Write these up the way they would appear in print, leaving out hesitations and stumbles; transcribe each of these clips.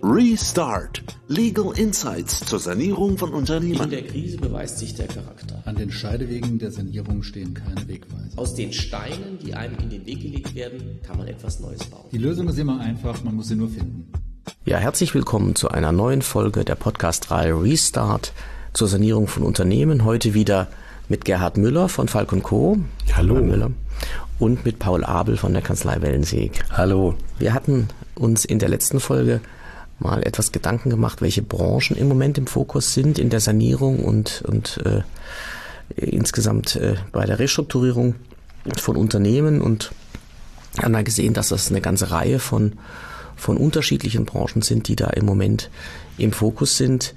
Restart. Legal Insights zur Sanierung von Unternehmen. In der Krise beweist sich der Charakter. An den Scheidewegen der Sanierung stehen keine Wegweiser. Aus den Steinen, die einem in den Weg gelegt werden, kann man etwas Neues bauen. Die Lösung ist immer einfach, man muss sie nur finden. Ja, herzlich willkommen zu einer neuen Folge der Podcast-Reihe Restart zur Sanierung von Unternehmen. Heute wieder mit Gerhard Müller von Falk & Co. Hallo. Müller. Und mit Paul Abel von der Kanzlei Wellensiek. Hallo. Wir hatten uns in der letzten Folge mal etwas Gedanken gemacht, welche Branchen im Moment im Fokus sind in der Sanierung und insgesamt bei der Restrukturierung von Unternehmen, und haben da gesehen, dass das eine ganze Reihe von unterschiedlichen Branchen sind, die da im Moment im Fokus sind,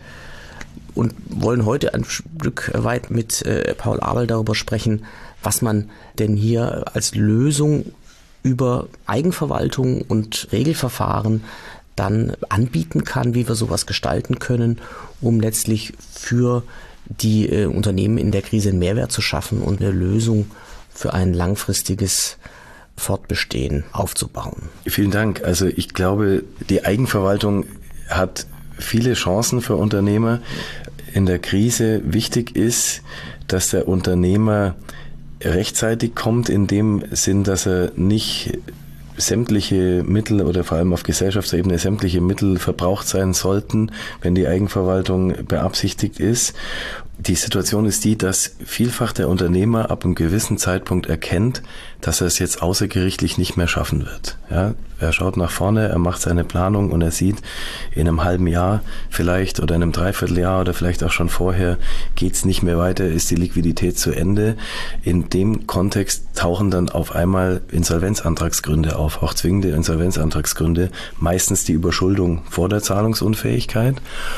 und wollen heute ein Stück weit mit Paul Abel darüber sprechen, was man denn hier als Lösung über Eigenverwaltung und Regelverfahren dann anbieten kann, wie wir sowas gestalten können, um letztlich für die Unternehmen in der Krise einen Mehrwert zu schaffen und eine Lösung für ein langfristiges Fortbestehen aufzubauen. Vielen Dank. Also ich glaube, die Eigenverwaltung hat viele Chancen für Unternehmer. In der Krise wichtig ist, dass der Unternehmer rechtzeitig kommt, in dem Sinn, dass er nicht sämtliche Mittel oder vor allem auf Gesellschaftsebene sämtliche Mittel verbraucht sein sollten, wenn die Eigenverwaltung beabsichtigt ist. Die Situation ist die, dass vielfach der Unternehmer ab einem gewissen Zeitpunkt erkennt, dass er es jetzt außergerichtlich nicht mehr schaffen wird. Ja, er schaut nach vorne, er macht seine Planung und er sieht, in einem halben Jahr vielleicht oder in einem Dreivierteljahr oder vielleicht auch schon vorher geht's nicht mehr weiter, ist die Liquidität zu Ende. In dem Kontext tauchen dann auf einmal Insolvenzantragsgründe auf, auch zwingende Insolvenzantragsgründe, meistens die Überschuldung vor der Zahlungsunfähigkeit,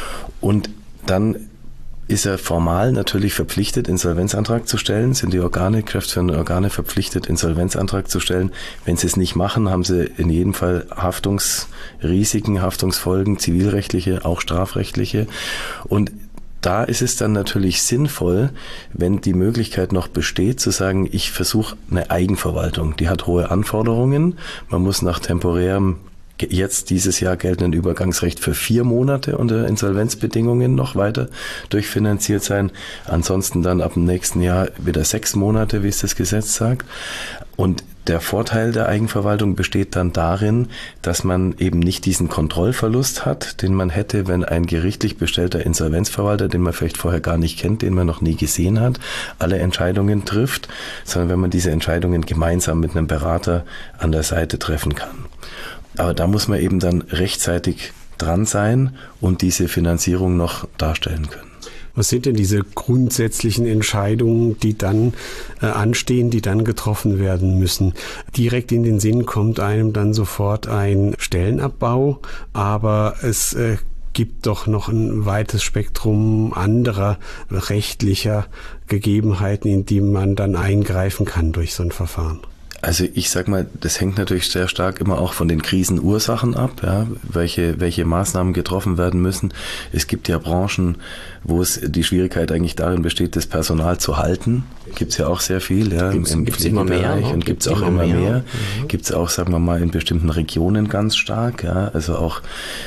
und dann ist er formal natürlich verpflichtet, Insolvenzantrag zu stellen, sind die geschäftsführenden Organe verpflichtet, Insolvenzantrag zu stellen. Wenn sie es nicht machen, haben sie in jedem Fall Haftungsrisiken, Haftungsfolgen, zivilrechtliche, auch strafrechtliche. Und da ist es dann natürlich sinnvoll, wenn die Möglichkeit noch besteht, zu sagen, ich versuche eine Eigenverwaltung. Die hat hohe Anforderungen. Man muss nach temporärem jetzt dieses Jahr geltenden Übergangsrecht für 4 Monate unter Insolvenzbedingungen noch weiter durchfinanziert sein. Ansonsten dann ab dem nächsten Jahr wieder 6 Monate, wie es das Gesetz sagt. Und der Vorteil der Eigenverwaltung besteht dann darin, dass man eben nicht diesen Kontrollverlust hat, den man hätte, wenn ein gerichtlich bestellter Insolvenzverwalter, den man vielleicht vorher gar nicht kennt, den man noch nie gesehen hat, alle Entscheidungen trifft, sondern wenn man diese Entscheidungen gemeinsam mit einem Berater an der Seite treffen kann. Aber da muss man eben dann rechtzeitig dran sein und diese Finanzierung noch darstellen können. Was sind denn diese grundsätzlichen Entscheidungen, die dann anstehen, die dann getroffen werden müssen? Direkt in den Sinn kommt einem dann sofort ein Stellenabbau, aber es gibt doch noch ein weites Spektrum anderer rechtlicher Gegebenheiten, in die man dann eingreifen kann durch so ein Verfahren. Also ich sag mal, das hängt natürlich sehr stark immer auch von den Krisenursachen ab, ja, welche Maßnahmen getroffen werden müssen. Es gibt ja Branchen, wo es die Schwierigkeit eigentlich darin besteht, das Personal zu halten. Gibt's ja auch sehr viel, ja, im Pflegebereich, und gibt's auch immer mehr. Gibt's auch, sagen wir mal, in bestimmten Regionen ganz stark, ja. Also auch,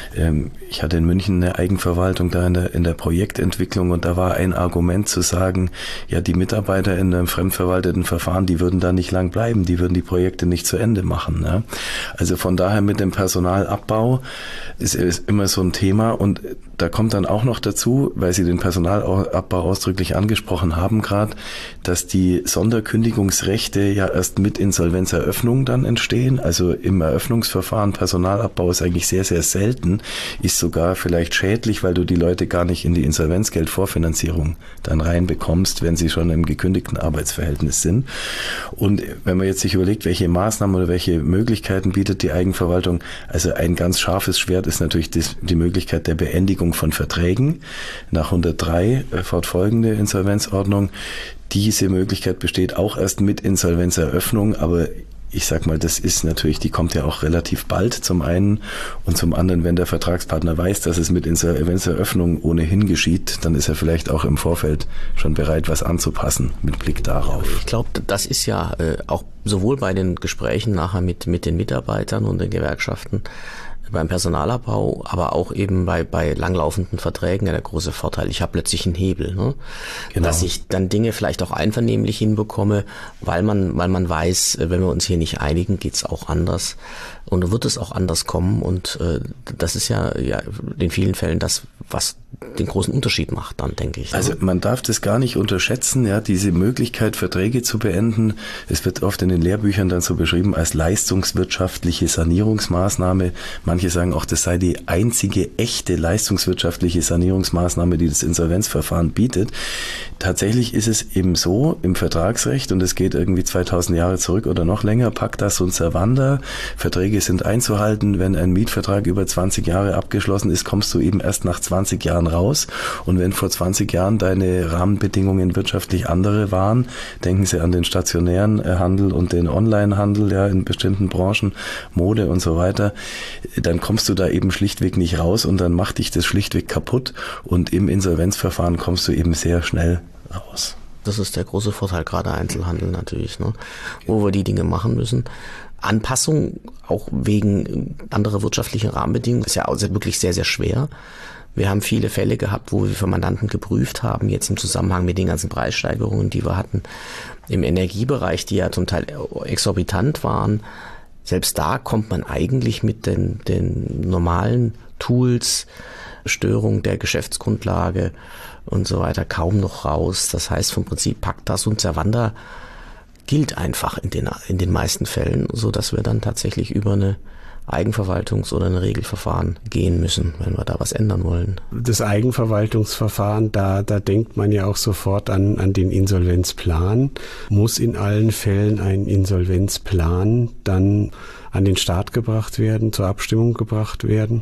ich hatte in München eine Eigenverwaltung da in der Projektentwicklung, und da war ein Argument zu sagen, ja, die Mitarbeiter in einem fremdverwalteten Verfahren, die würden da nicht lang bleiben, die würden die Projekte nicht zu Ende machen, ja. Also von daher mit dem Personalabbau ist immer so ein Thema, und da kommt dann auch noch dazu, weil Sie den Personalabbau ausdrücklich angesprochen haben gerade, dass die Sonderkündigungsrechte ja erst mit Insolvenzeröffnung dann entstehen. Also im Eröffnungsverfahren Personalabbau ist eigentlich sehr, sehr selten, ist sogar vielleicht schädlich, weil du die Leute gar nicht in die Insolvenzgeldvorfinanzierung dann reinbekommst, wenn sie schon im gekündigten Arbeitsverhältnis sind. Und wenn man jetzt sich überlegt, welche Maßnahmen oder welche Möglichkeiten bietet die Eigenverwaltung, also ein ganz scharfes Schwert ist natürlich die Möglichkeit der Beendigung von Verträgen nach 103 fortfolgende Insolvenzordnung. Diese Möglichkeit besteht auch erst mit Insolvenzeröffnung, aber ich sag mal, das ist natürlich, die kommt ja auch relativ bald zum einen, und zum anderen, wenn der Vertragspartner weiß, dass es mit Insolvenzeröffnung ohnehin geschieht, dann ist er vielleicht auch im Vorfeld schon bereit, was anzupassen mit Blick darauf. Ich glaube, das ist ja auch sowohl bei den Gesprächen nachher mit den Mitarbeitern und den Gewerkschaften beim Personalabbau, aber auch eben bei langlaufenden Verträgen der große Vorteil. Ich habe plötzlich einen Hebel, ne? Genau. Dass ich dann Dinge vielleicht auch einvernehmlich hinbekomme, weil man weiß, wenn wir uns hier nicht einigen, geht's auch anders und wird es auch anders kommen und das ist ja in vielen Fällen das, was den großen Unterschied macht, dann denke ich. Also man darf das gar nicht unterschätzen, ja, diese Möglichkeit, Verträge zu beenden. Es wird oft in den Lehrbüchern dann so beschrieben als leistungswirtschaftliche Sanierungsmaßnahme. Manche sagen auch, das sei die einzige echte leistungswirtschaftliche Sanierungsmaßnahme, die das Insolvenzverfahren bietet. Tatsächlich ist es eben so im Vertragsrecht, und es geht irgendwie 2000 Jahre zurück oder noch länger, Pacta sunt servanda, Verträge sind einzuhalten. Wenn ein Mietvertrag über 20 Jahre abgeschlossen ist, kommst du eben erst nach 20 Jahren raus. Und wenn vor 20 Jahren deine Rahmenbedingungen wirtschaftlich andere waren, denken Sie an den stationären Handel und den Onlinehandel, ja, in bestimmten Branchen, Mode und so weiter, dann kommst du da eben schlichtweg nicht raus und dann macht dich das schlichtweg kaputt und im Insolvenzverfahren kommst du eben sehr schnell raus. Das ist der große Vorteil, gerade Einzelhandel natürlich, ne? Wo wir die Dinge machen müssen. Anpassung, auch wegen anderer wirtschaftlicher Rahmenbedingungen, ist ja auch wirklich sehr, sehr schwer. Wir haben viele Fälle gehabt, wo wir für Mandanten geprüft haben, jetzt im Zusammenhang mit den ganzen Preissteigerungen, die wir hatten, im Energiebereich, die ja zum Teil exorbitant waren. Selbst da kommt man eigentlich mit den normalen Tools, Störung der Geschäftsgrundlage und so weiter kaum noch raus. Das heißt vom Prinzip Pacta sunt servanda gilt einfach in den meisten Fällen, so dass wir dann tatsächlich über eine Eigenverwaltungs- oder ein Regelverfahren gehen müssen, wenn wir da was ändern wollen. Das Eigenverwaltungsverfahren, da denkt man ja auch sofort an den Insolvenzplan. Muss in allen Fällen ein Insolvenzplan dann an den Start gebracht werden, zur Abstimmung gebracht werden?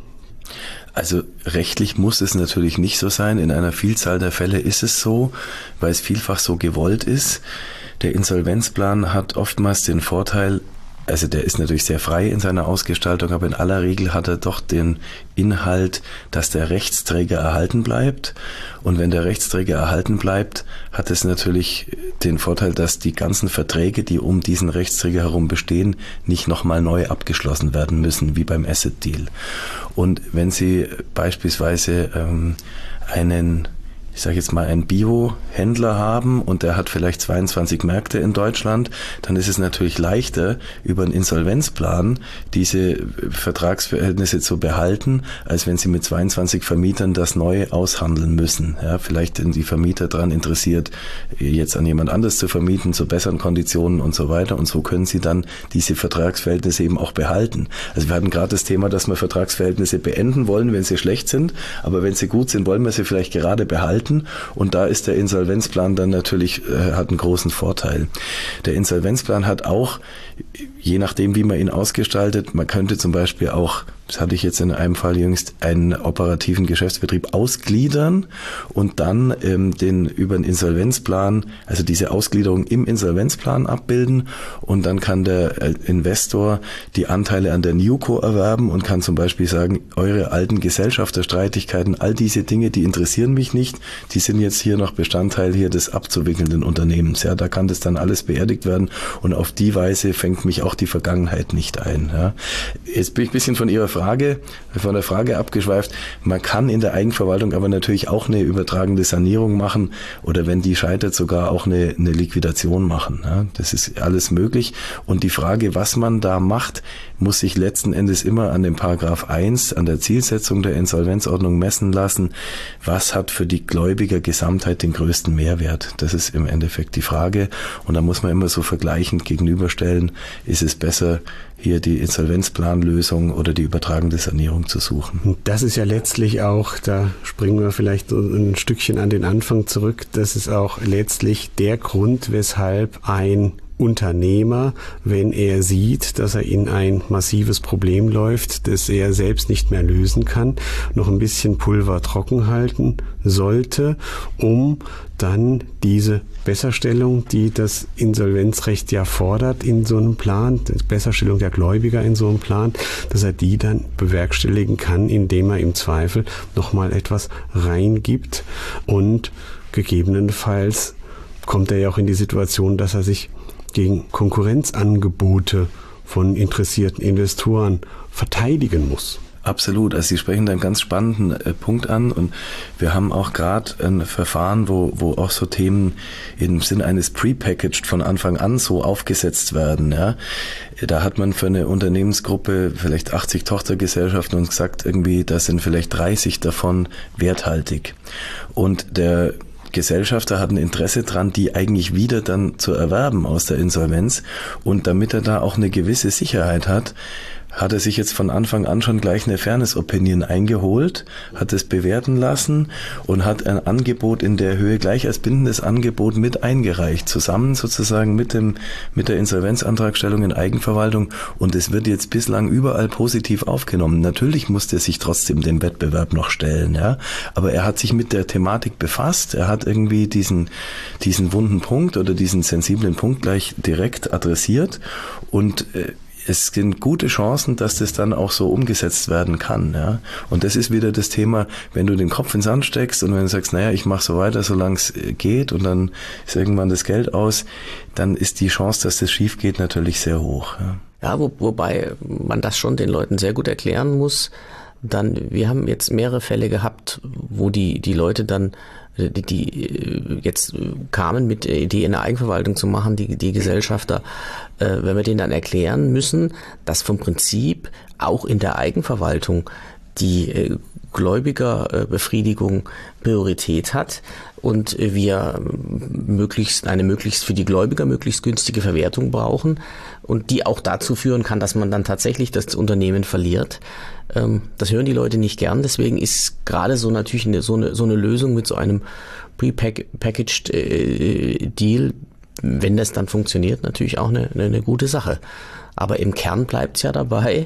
Also rechtlich muss es natürlich nicht so sein. In einer Vielzahl der Fälle ist es so, weil es vielfach so gewollt ist. Der Insolvenzplan hat oftmals den Vorteil, also der ist natürlich sehr frei in seiner Ausgestaltung, aber in aller Regel hat er doch den Inhalt, dass der Rechtsträger erhalten bleibt. Und wenn der Rechtsträger erhalten bleibt, hat es natürlich den Vorteil, dass die ganzen Verträge, die um diesen Rechtsträger herum bestehen, nicht nochmal neu abgeschlossen werden müssen, wie beim Asset Deal. Und wenn Sie beispielsweise einen Bio-Händler haben und der hat vielleicht 22 Märkte in Deutschland, dann ist es natürlich leichter, über einen Insolvenzplan diese Vertragsverhältnisse zu behalten, als wenn Sie mit 22 Vermietern das neu aushandeln müssen. Ja, vielleicht sind die Vermieter daran interessiert, jetzt an jemand anderes zu vermieten, zu besseren Konditionen und so weiter. Und so können Sie dann diese Vertragsverhältnisse eben auch behalten. Also wir hatten gerade das Thema, dass wir Vertragsverhältnisse beenden wollen, wenn sie schlecht sind, aber wenn sie gut sind, wollen wir sie vielleicht gerade behalten. Und da ist der Insolvenzplan dann natürlich, hat einen großen Vorteil. Der Insolvenzplan hat auch, je nachdem wie man ihn ausgestaltet, man könnte zum Beispiel auch, das hatte ich jetzt in einem Fall jüngst, einen operativen Geschäftsbetrieb ausgliedern und dann über den Insolvenzplan, also diese Ausgliederung im Insolvenzplan abbilden und dann kann der Investor die Anteile an der Newco erwerben und kann zum Beispiel sagen, eure alten Gesellschafterstreitigkeiten, all diese Dinge, die interessieren mich nicht, die sind jetzt hier noch Bestandteil hier des abzuwickelnden Unternehmens. Ja, da kann das dann alles beerdigt werden und auf die Weise fängt mich auch die Vergangenheit nicht ein. Ja. Jetzt bin ich ein bisschen von der Frage abgeschweift. Man kann in der Eigenverwaltung aber natürlich auch eine übertragende Sanierung machen oder wenn die scheitert, sogar auch eine Liquidation machen. Ja. Das ist alles möglich. Und die Frage, was man da macht, muss sich letzten Endes immer an dem Paragraph 1, an der Zielsetzung der Insolvenzordnung messen lassen. Was hat für die Gläubigergesamtheit den größten Mehrwert? Das ist im Endeffekt die Frage. Und da muss man immer so vergleichend gegenüberstellen, ist es besser, hier die Insolvenzplanlösung oder die übertragende Sanierung zu suchen. Das ist ja letztlich auch, da springen wir vielleicht ein Stückchen an den Anfang zurück, das ist auch letztlich der Grund, weshalb ein Unternehmer, wenn er sieht, dass er in ein massives Problem läuft, das er selbst nicht mehr lösen kann, noch ein bisschen Pulver trocken halten sollte, um dann diese Besserstellung, die das Insolvenzrecht ja fordert in so einem Plan, die Besserstellung der Gläubiger in so einem Plan, dass er die dann bewerkstelligen kann, indem er im Zweifel nochmal etwas reingibt und gegebenenfalls kommt er ja auch in die Situation, dass er sich gegen Konkurrenzangebote von interessierten Investoren verteidigen muss. Absolut. Also Sie sprechen da einen ganz spannenden Punkt an und wir haben auch gerade ein Verfahren, wo auch so Themen im Sinn eines Prepackaged von Anfang an so aufgesetzt werden. Ja. Da hat man für eine Unternehmensgruppe vielleicht 80 Tochtergesellschaften und gesagt, irgendwie, da sind vielleicht 30 davon werthaltig. Und der Gesellschafter hat ein Interesse dran, die eigentlich wieder dann zu erwerben aus der Insolvenz. Und damit er da auch eine gewisse Sicherheit hat, hat er sich jetzt von Anfang an schon gleich eine Fairness Opinion eingeholt, hat es bewerten lassen und hat ein Angebot in der Höhe gleich als bindendes Angebot mit eingereicht, zusammen sozusagen mit der Insolvenzantragstellung in Eigenverwaltung, und es wird jetzt bislang überall positiv aufgenommen. Natürlich musste er sich trotzdem dem Wettbewerb noch stellen, ja, aber er hat sich mit der Thematik befasst, er hat irgendwie diesen wunden Punkt oder diesen sensiblen Punkt gleich direkt adressiert und es sind gute Chancen, dass das dann auch so umgesetzt werden kann. Ja? Und das ist wieder das Thema, wenn du den Kopf ins Sand steckst und wenn du sagst, naja, ich mache so weiter, solange es geht und dann ist irgendwann das Geld aus, dann ist die Chance, dass das schief geht, natürlich sehr hoch. Ja, wobei man das schon den Leuten sehr gut erklären muss. Wir haben jetzt mehrere Fälle gehabt, wo die Leute dann die jetzt kamen mit der Idee, eine Eigenverwaltung zu machen, die Gesellschafter, wenn wir denen dann erklären müssen, dass vom Prinzip auch in der Eigenverwaltung die Gläubigerbefriedigung Priorität hat und wir eine möglichst für die Gläubiger möglichst günstige Verwertung brauchen und die auch dazu führen kann, dass man dann tatsächlich das Unternehmen verliert. Das hören die Leute nicht gern, deswegen ist gerade so natürlich so eine Lösung mit so einem prepackaged Deal, wenn das dann funktioniert, natürlich auch eine gute Sache. Aber im Kern bleibt es ja dabei,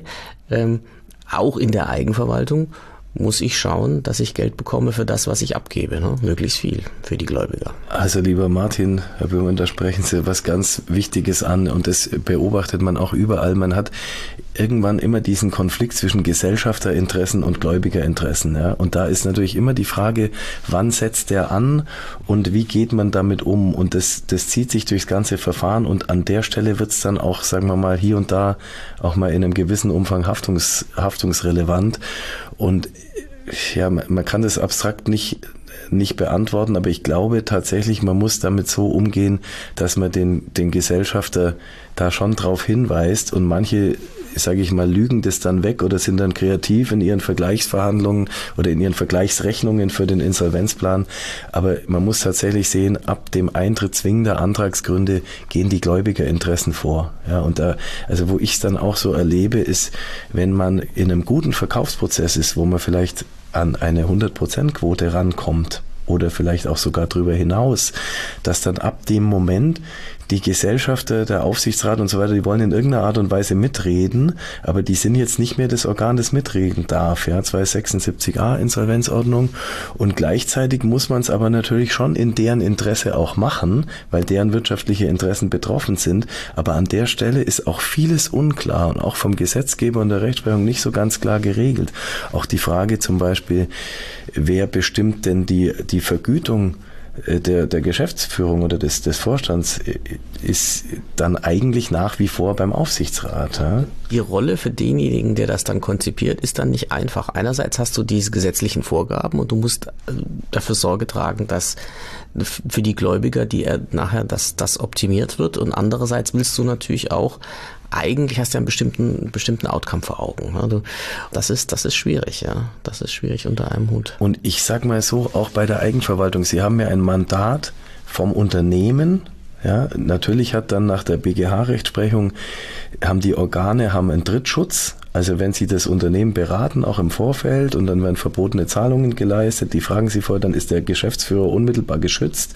auch in der Eigenverwaltung muss ich schauen, dass ich Geld bekomme für das, was ich abgebe, ne? Möglichst viel für die Gläubiger. Also lieber Martin, Herr Böhmann, da sprechen Sie was ganz Wichtiges an und das beobachtet man auch überall. Man hat irgendwann immer diesen Konflikt zwischen Gesellschafterinteressen und Gläubigerinteressen. Ja? Und da ist natürlich immer die Frage, wann setzt der an und wie geht man damit um? Und das zieht sich durchs ganze Verfahren und an der Stelle wird es dann auch, sagen wir mal, hier und da auch mal in einem gewissen Umfang haftungsrelevant. Und ja, man kann das abstrakt nicht beantworten, aber ich glaube tatsächlich, man muss damit so umgehen, dass man den Gesellschafter da schon drauf hinweist und manche, sage ich mal, lügen das dann weg oder sind dann kreativ in ihren Vergleichsverhandlungen oder in ihren Vergleichsrechnungen für den Insolvenzplan. Aber man muss tatsächlich sehen, ab dem Eintritt zwingender Antragsgründe gehen die Gläubigerinteressen vor. Ja, und da, also wo ich es dann auch so erlebe, ist, wenn man in einem guten Verkaufsprozess ist, wo man vielleicht an eine 100%-Quote rankommt oder vielleicht auch sogar darüber hinaus, dass dann ab dem Moment die Gesellschafter, der Aufsichtsrat und so weiter, die wollen in irgendeiner Art und Weise mitreden, aber die sind jetzt nicht mehr das Organ, das mitreden darf, ja, 276a Insolvenzordnung, und gleichzeitig muss man es aber natürlich schon in deren Interesse auch machen, weil deren wirtschaftliche Interessen betroffen sind, aber an der Stelle ist auch vieles unklar und auch vom Gesetzgeber und der Rechtsprechung nicht so ganz klar geregelt. Auch die Frage zum Beispiel, wer bestimmt denn die Vergütung der Geschäftsführung oder des Vorstands, ist dann eigentlich nach wie vor beim Aufsichtsrat. Ja? Die Rolle für denjenigen, der das dann konzipiert, ist dann nicht einfach. Einerseits hast du diese gesetzlichen Vorgaben und du musst dafür Sorge tragen, dass für die Gläubiger, nachher das optimiert wird, und andererseits willst du natürlich auch, eigentlich hast du einen bestimmten Outcome vor Augen. Also das ist schwierig, ja. Das ist schwierig unter einem Hut. Und ich sag mal so, auch bei der Eigenverwaltung, Sie haben ja ein Mandat vom Unternehmen. Ja, natürlich hat dann nach der BGH-Rechtsprechung, haben die Organe einen Drittschutz. Also wenn Sie das Unternehmen beraten, auch im Vorfeld, und dann werden verbotene Zahlungen geleistet, die fragen Sie vorher, dann ist der Geschäftsführer unmittelbar geschützt.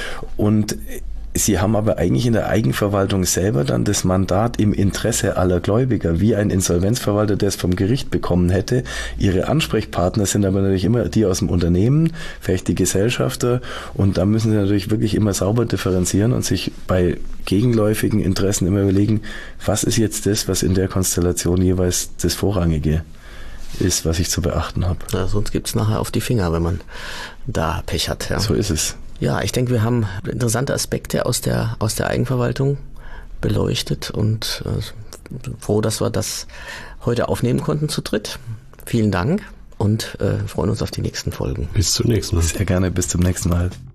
Und Sie haben aber eigentlich in der Eigenverwaltung selber dann das Mandat im Interesse aller Gläubiger, wie ein Insolvenzverwalter, der es vom Gericht bekommen hätte. Ihre Ansprechpartner sind aber natürlich immer die aus dem Unternehmen, vielleicht die Gesellschafter, und da müssen Sie natürlich wirklich immer sauber differenzieren und sich bei gegenläufigen Interessen immer überlegen, was ist jetzt das, was in der Konstellation jeweils das Vorrangige ist, was ich zu beachten habe. Ja, sonst gibt's nachher auf die Finger, wenn man da Pech hat. Ja. So ist es. Ja, ich denke, wir haben interessante Aspekte aus der Eigenverwaltung beleuchtet und froh, dass wir das heute aufnehmen konnten zu dritt. vielen Dank und freuen uns auf die nächsten Folgen. Bis zum nächsten Mal. Sehr gerne, bis zum nächsten Mal.